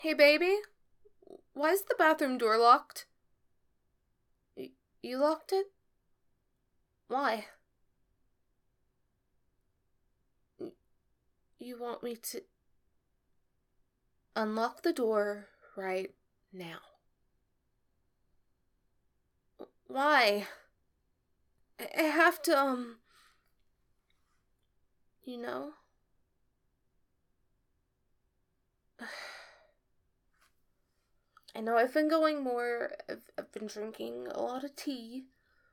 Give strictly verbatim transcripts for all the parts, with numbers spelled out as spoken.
Hey, baby? Why is the bathroom door locked? Y- you locked it? Why? Y- you want me to unlock the door right now? Why? I, I have to, um, you know? I know I've been going more, I've, I've been drinking a lot of tea,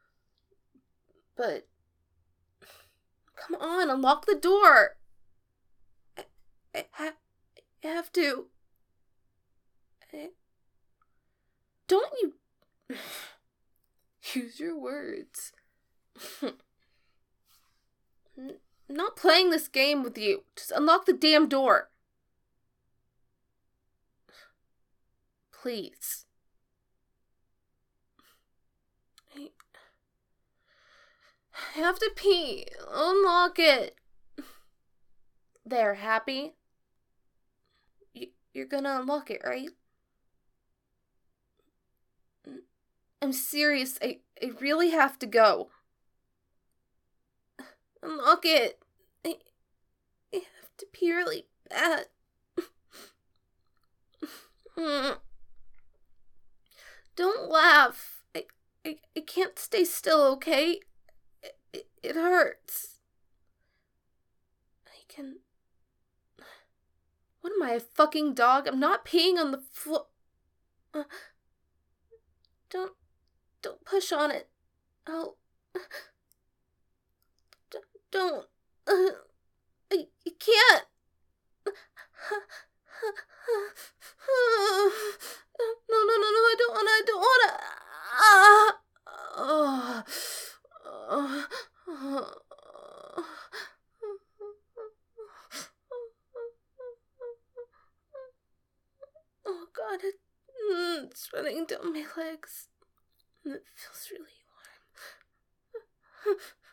but come on, unlock the door. I, I, ha- I have to. I, don't you use your words. I'm not playing this game with you. Just unlock the damn door. Please. I, I have to pee. Unlock it. There, happy? You, you're gonna unlock it, right? I'm serious. I, I really have to go. Unlock it. I, I have to pee really bad. Don't laugh. I, I, I can't stay still, okay? It, it, it hurts. I can... What am I, a fucking dog? I'm not peeing on the floor. Uh, don't... Don't push on it. Oh... D- don't... Uh, I, I can't... No, no, no, no, I don't wanna, I don't wanna. Ah. Oh. Oh god, it, mm, it's running down my legs. And it feels really warm.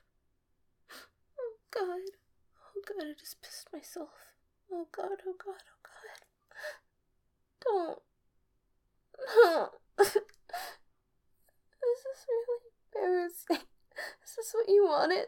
Oh god. Oh god, I just pissed myself. Oh god, oh god, oh god. Don't. No. This is really embarrassing. Is this what you wanted?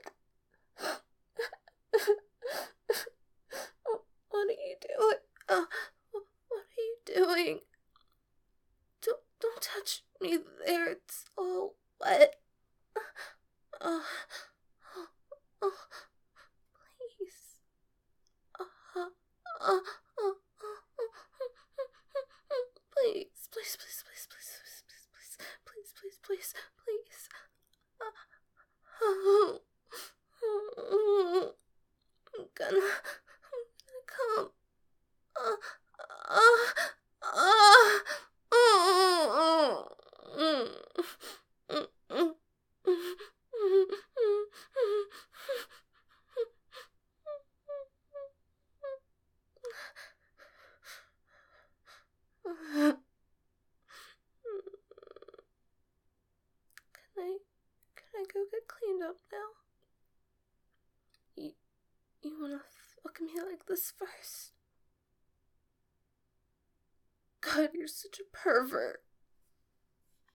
What are you doing? Uh, what are you doing? Don't, don't touch me there. It's all wet. Uh, oh, please. Uh, uh, uh, please, please, please, please, please, please, please, please, please, please, please. Oh, I'm gonna, I'm gonna come. Uh, uh, uh, uh, Can I, can I go get cleaned up now? You, you wanna fuck me like this first? God, you're such a pervert.